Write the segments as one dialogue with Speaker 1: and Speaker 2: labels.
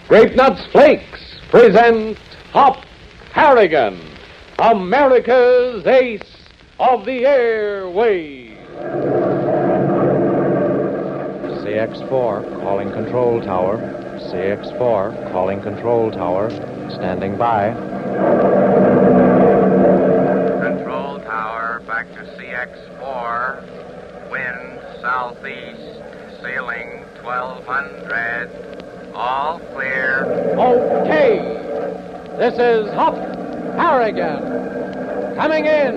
Speaker 1: Grape Nuts Flakes present Hop Harrigan, America's ace of the airwaves.
Speaker 2: CX-4, calling control tower. CX-4, calling control tower. Standing by.
Speaker 3: Control tower, back to CX-4. Wind southeast, ceiling 1200. All clear.
Speaker 1: Okay, this is Hop Harrigan coming in.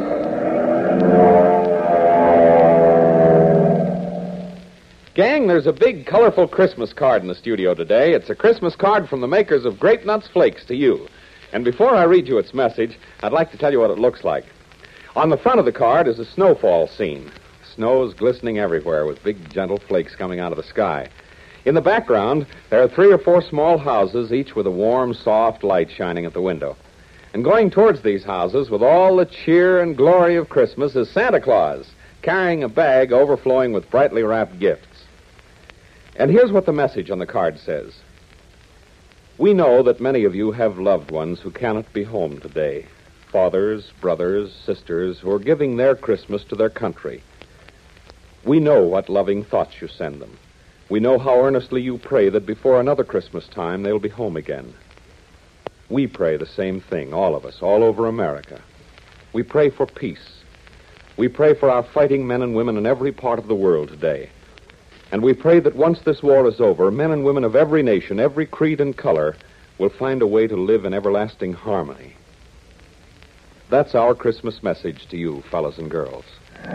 Speaker 1: Gang, there's a big, colorful Christmas card in the studio today. It's a Christmas card from the makers of Grape Nuts Flakes to you. And before I read you its message, I'd like to tell you what it looks like. On the front of the card is a snowfall scene. Snow is glistening everywhere with big, gentle flakes coming out of the sky. In the background, there are 3 or 4 small houses, each with a warm, soft light shining at the window. And going towards these houses, with all the cheer and glory of Christmas, is Santa Claus, carrying a bag overflowing with brightly wrapped gifts. And here's what the message on the card says. We know that many of you have loved ones who cannot be home today. Fathers, brothers, sisters, who are giving their Christmas to their country. We know what loving thoughts you send them. We know how earnestly you pray that before another Christmas time they'll be home again. We pray the same thing, all of us, all over America. We pray for peace. We pray for our fighting men and women in every part of the world today. And we pray that once this war is over, men and women of every nation, every creed and color, will find a way to live in everlasting harmony. That's our Christmas message to you, fellas and girls.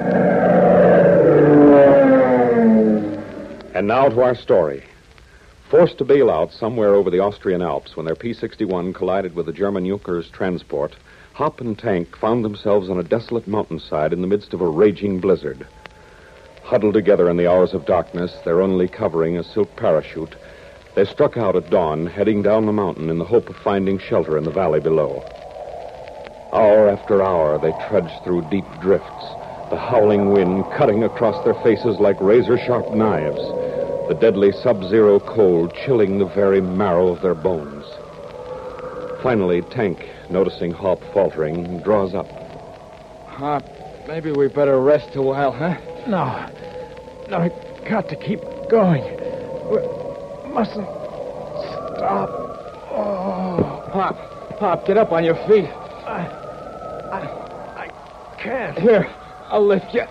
Speaker 1: And now to our story. Forced to bail out somewhere over the Austrian Alps when their P-61 collided with the German Junkers transport, Hop and Tank found themselves on a desolate mountainside in the midst of a raging blizzard. Huddled together in the hours of darkness, their only covering a silk parachute, they struck out at dawn, heading down the mountain in the hope of finding shelter in the valley below. Hour after hour, they trudged through deep drifts, the howling wind cutting across their faces like razor-sharp knives, the deadly sub-zero cold chilling the very marrow of their bones. Finally, Tank, noticing Hop faltering, draws up.
Speaker 4: Hop, maybe we better rest a while, huh? No, I got to keep going. We mustn't stop. Oh. Hop, get up on your feet. I can't. Here, I'll lift you.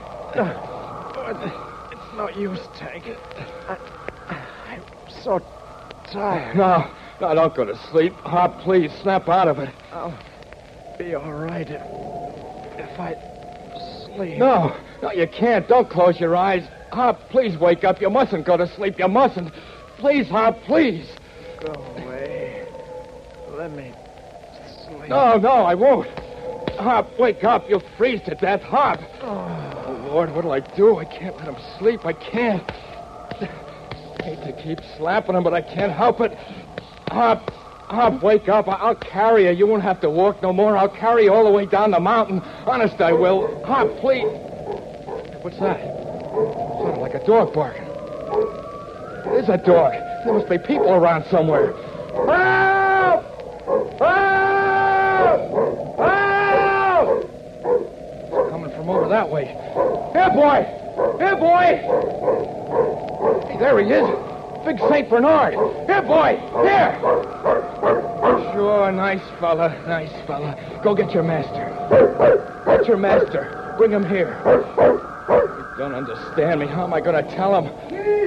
Speaker 4: It's no use, Tank. I'm so tired. No, don't go to sleep. Hop, please, snap out of it. I'll be all right if I sleep. No, you can't. Don't close your eyes. Hop, please wake up. You mustn't go to sleep. You mustn't. Please, Hop, please. Go away. Let me sleep. No, I won't. Hop, wake up. You'll freeze to death. Hop. Oh, Lord, what'll I do? I can't let him sleep. I can't. I hate to keep slapping him, but I can't help it. Hop, wake up. I'll carry you. You won't have to walk no more. I'll carry you all the way down the mountain. Honest, I will. Hop, please. What's that? Sounded like a dog barking. It is a dog. There must be people around somewhere. Help! Help! Help! It's coming from over that way. Here, boy! Here, boy! Hey, there he is. Big St. Bernard. Here, boy! Here! Sure, nice fella. Go get your master. Get your master. Bring him here. You don't understand me. How am I going to tell him?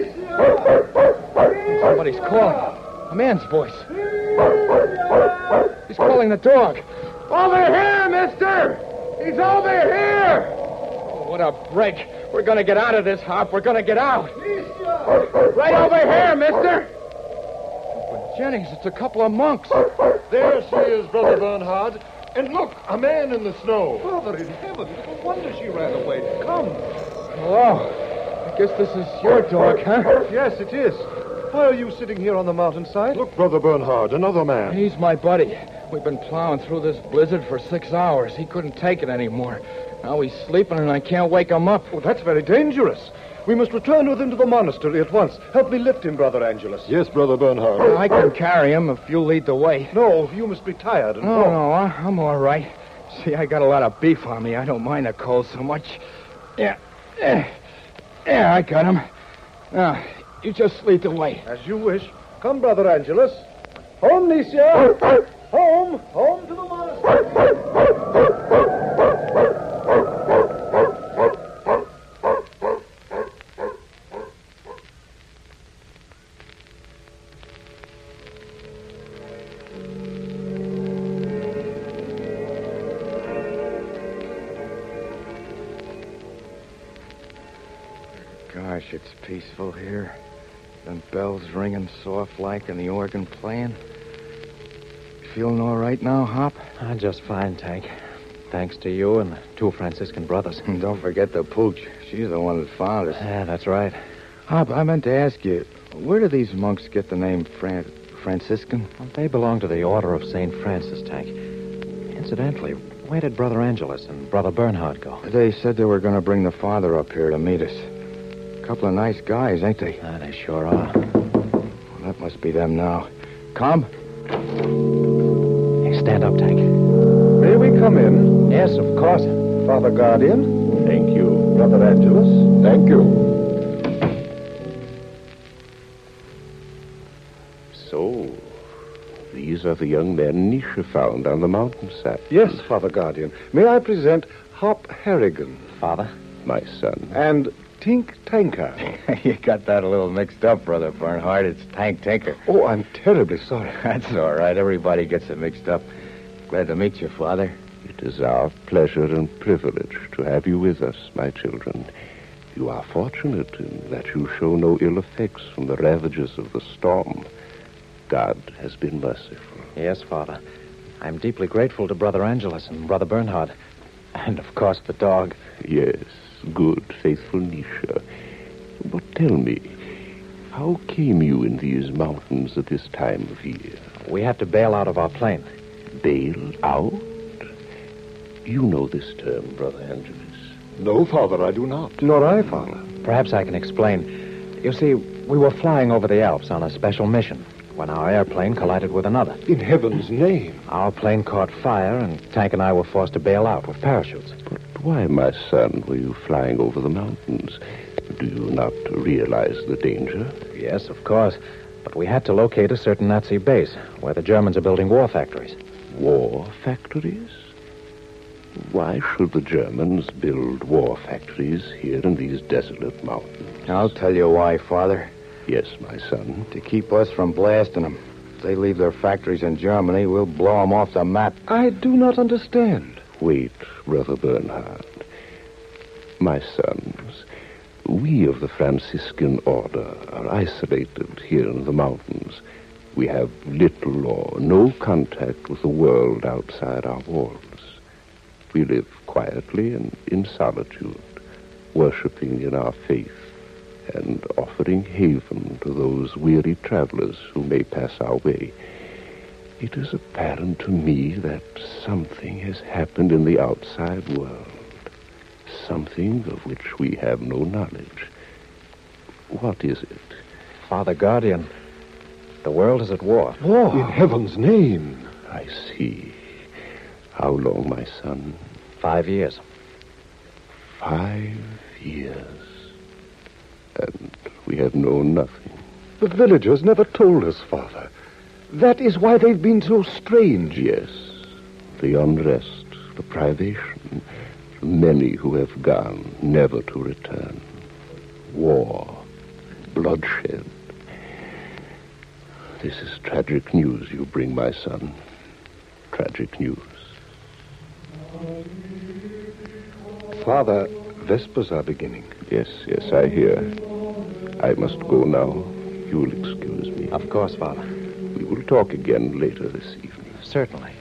Speaker 4: Somebody's calling. A man's voice. He's calling the dog. Over here, mister! He's over here! Oh, what a break. We're going to get out of this, Hop. We're going to get out. Right over here, mister! But Jennings, it's a couple of monks.
Speaker 5: There she is, Brother Bernhard. And look, a man in the snow.
Speaker 6: Father in heaven, no wonder she ran away. Come.
Speaker 4: Hello. I guess this is your dog, huh?
Speaker 5: Yes, it is. Why are you sitting here on the mountainside? Look, Brother Bernhard, another man.
Speaker 4: He's my buddy. We've been plowing through this blizzard for 6 hours. He couldn't take it anymore. Now he's sleeping and I can't wake him up.
Speaker 5: Oh, that's very dangerous. We must return with him to the monastery at once. Help me lift him, Brother Angelus.
Speaker 6: Yes, Brother Bernhard.
Speaker 4: I can carry him if you lead the way.
Speaker 5: No, you must be tired and
Speaker 4: No, I'm all right. See, I got a lot of beef on me. I don't mind the cold so much. Yeah, I got him. Now, you just lead the way.
Speaker 5: As you wish. Come, Brother Angelus. Home, Nicia. Home to the monastery.
Speaker 4: Gosh, it's peaceful here. Them bells ringing soft-like and the organ playing. Feeling all right now, Hop?
Speaker 2: Just fine, Tank. Thanks to you and the 2 Franciscan brothers.
Speaker 4: And don't forget the Pooch. She's the one that found us.
Speaker 2: Yeah, that's right.
Speaker 4: Hop, I meant to ask you, where do these monks get the name Franciscan?
Speaker 2: Well, they belong to the Order of St. Francis, Tank. Incidentally, where did Brother Angelus and Brother Bernhard go?
Speaker 4: They said they were going to bring the father up here to meet us. Couple of nice guys, ain't they?
Speaker 2: They sure are.
Speaker 4: Well, that must be them now. Come.
Speaker 2: Hey, stand up, Tank.
Speaker 5: May we come in?
Speaker 4: Yes, of course.
Speaker 5: Father Guardian.
Speaker 6: Thank you.
Speaker 5: Brother Angelus.
Speaker 6: Thank you.
Speaker 7: So, these are the young men Nisha found on the mountainside.
Speaker 5: Yes, Father Guardian. May I present Hop Harrigan
Speaker 2: Father?
Speaker 7: My son.
Speaker 5: and Tink Tanker.
Speaker 4: You got that a little mixed up, Brother Bernhard. It's Tank Tinker.
Speaker 5: Oh, I'm terribly sorry.
Speaker 4: That's all right. Everybody gets it mixed up. Glad to meet you, Father.
Speaker 7: It is our pleasure and privilege to have you with us, my children. You are fortunate in that you show no ill effects from the ravages of the storm. God has been merciful.
Speaker 2: Yes, Father. I'm deeply grateful to Brother Angelus and Brother Bernhard. And, of course, the dog.
Speaker 7: Yes, good, faithful Nisha. But tell me, how came you in these mountains at this time of year?
Speaker 2: We had to bail out of our plane.
Speaker 7: Bail out? You know this term, Brother Angelus.
Speaker 6: No, Father, I do not.
Speaker 5: Nor I, Father.
Speaker 2: Perhaps I can explain. You see, we were flying over the Alps on a special mission when our airplane collided with another.
Speaker 6: In heaven's name.
Speaker 2: Our plane caught fire, and Tank and I were forced to bail out with parachutes.
Speaker 7: But why, my son, were you flying over the mountains? Do you not realize the danger?
Speaker 2: Yes, of course. But we had to locate a certain Nazi base where the Germans are building war factories.
Speaker 7: War factories? Why should the Germans build war factories here in these desolate mountains?
Speaker 4: I'll tell you why, Father.
Speaker 7: Yes, my son.
Speaker 4: To keep us from blasting them. If they leave their factories in Germany, we'll blow them off the map.
Speaker 5: I do not understand.
Speaker 7: Wait, Brother Bernhard. My sons, we of the Franciscan order are isolated here in the mountains. We have little or no contact with the world outside our walls. We live quietly and in solitude, worshiping in our faith and offering haven to those weary travelers who may pass our way. It is apparent to me that something has happened in the outside world, something of which we have no knowledge. What is it?
Speaker 2: Father Guardian, the world is at war.
Speaker 5: War.
Speaker 6: In heaven's name.
Speaker 7: I see. How long, my son?
Speaker 2: 5 years.
Speaker 7: 5 years. And we have known nothing.
Speaker 5: The villagers never told us, Father. That is why they've been so strange.
Speaker 7: Yes, the unrest, the privation, many who have gone, never to return. War, bloodshed. This is tragic news you bring, my son. Tragic news.
Speaker 5: Father, Vespers are beginning.
Speaker 7: Yes, I hear. I must go now. You will excuse me.
Speaker 2: Of course, Father.
Speaker 7: We will talk again later this evening.
Speaker 2: Certainly.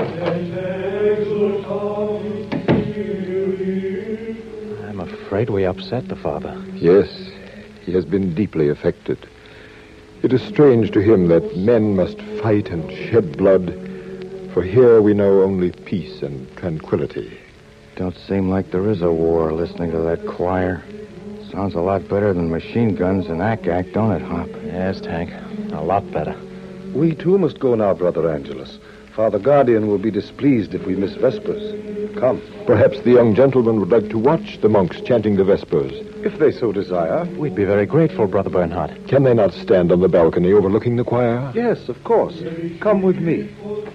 Speaker 2: I'm afraid we upset the Father.
Speaker 6: Yes, he has been deeply affected. It is strange to him that men must fight and shed blood, for here we know only peace and tranquility.
Speaker 4: Don't seem like there is a war listening to that choir. Sounds a lot better than machine guns and ack-ack, don't it, Hop?
Speaker 2: Yes, Tank. A lot better.
Speaker 5: We, too, must go now, Brother Angelus. Father Guardian will be displeased if we miss Vespers. Come.
Speaker 6: Perhaps the young gentleman would like to watch the monks chanting the Vespers.
Speaker 5: If they so desire.
Speaker 2: We'd be very grateful, Brother Bernhardt.
Speaker 6: Can they not stand on the balcony overlooking the choir?
Speaker 5: Yes, of course. Come with me.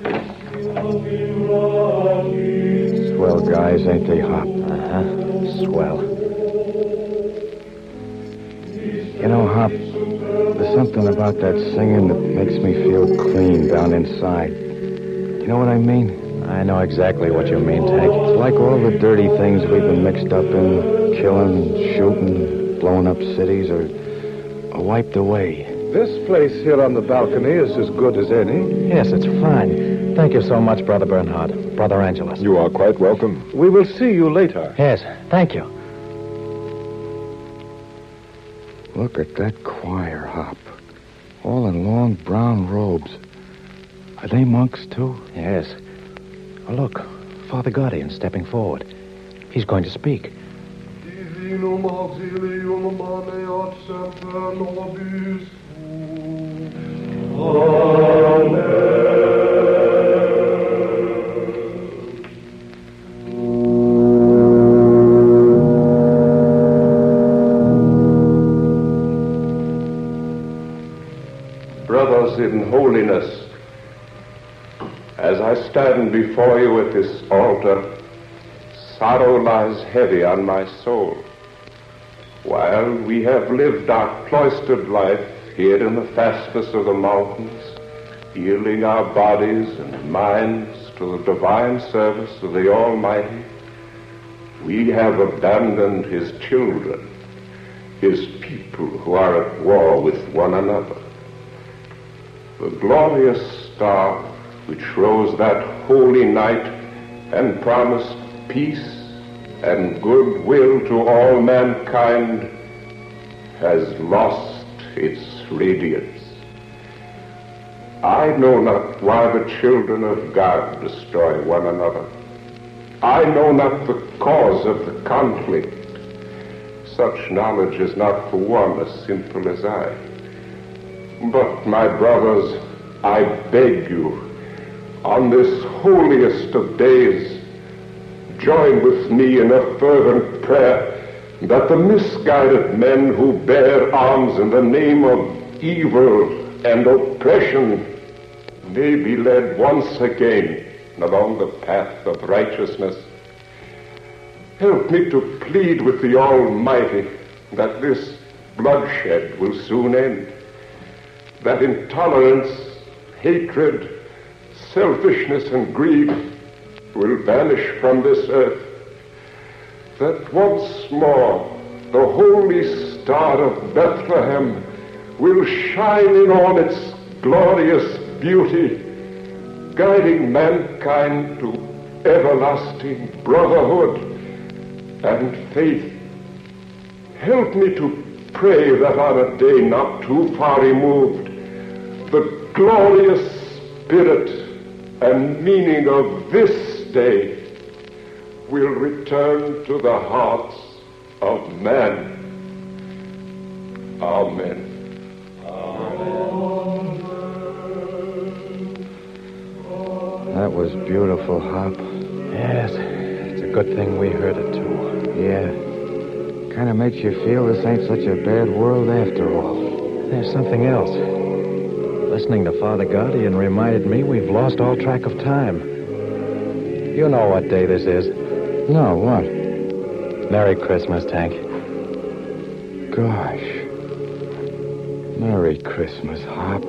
Speaker 4: Swell guys, ain't they, Hop?
Speaker 2: Uh-huh. Swell.
Speaker 4: You know, Hop, there's something about that singing that makes me feel clean down inside. You know what I mean?
Speaker 2: I know exactly what you mean, Tank.
Speaker 4: It's like all the dirty things we've been mixed up in, killing, shooting, blowing up cities, are wiped away.
Speaker 5: This place here on the balcony is as good as any.
Speaker 2: Yes, it's fine. Thank you so much, Brother Bernhardt. Brother Angelus.
Speaker 6: You are quite welcome.
Speaker 5: We will see you later.
Speaker 2: Yes, thank you.
Speaker 4: Look at that choir, Hop. All in long brown robes. Are they monks, too?
Speaker 2: Yes. Oh, look. Father Guardian stepping forward. He's going to speak.
Speaker 8: Divinum auxilium maneat semper nobis.
Speaker 7: Brothers in holiness, as I stand before you at this altar, sorrow lies heavy on my soul. While we have lived our cloistered life here in the fastness of the mountains, yielding our bodies and minds to the divine service of the Almighty, we have abandoned His children, His people who are at war with one another. The glorious star which rose that holy night and promised peace and goodwill to all mankind has lost its radiance. I know not why the children of God destroy one another. I know not the cause of the conflict. Such knowledge is not for one as simple as I. But, my brothers, I beg you, on this holiest of days, join with me in a fervent prayer that the misguided men who bear arms in the name of evil and oppression may be led once again along the path of righteousness. Help me to plead with the Almighty that this bloodshed will soon end, that intolerance, hatred, selfishness, and greed will vanish from this earth, that once more the holy star of Bethlehem will shine in all its glorious beauty, guiding mankind to everlasting brotherhood and faith. Help me to pray that on a day not too far removed, the glorious spirit and meaning of this day will return to the hearts of men. Amen.
Speaker 4: That was beautiful, Hop.
Speaker 2: Yes, it's a good thing we heard it, too.
Speaker 4: Yeah. Kind of makes you feel this ain't such a bad world after all.
Speaker 2: There's something else. Listening to Father Guardian reminded me we've lost all track of time. You know what day this is.
Speaker 4: No, what?
Speaker 2: Merry Christmas, Tank.
Speaker 4: Gosh. Merry Christmas, Hop.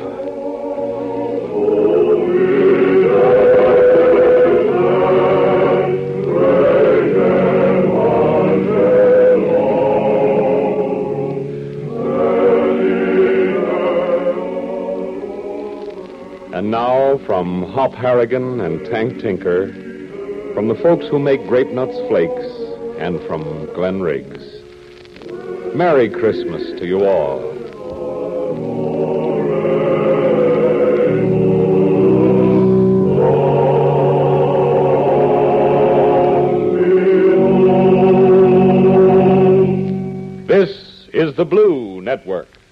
Speaker 1: And now, from Hop Harrigan and Tank Tinker, from the folks who make Grape Nuts Flakes, and from Glen Riggs, Merry Christmas to you all. This Network.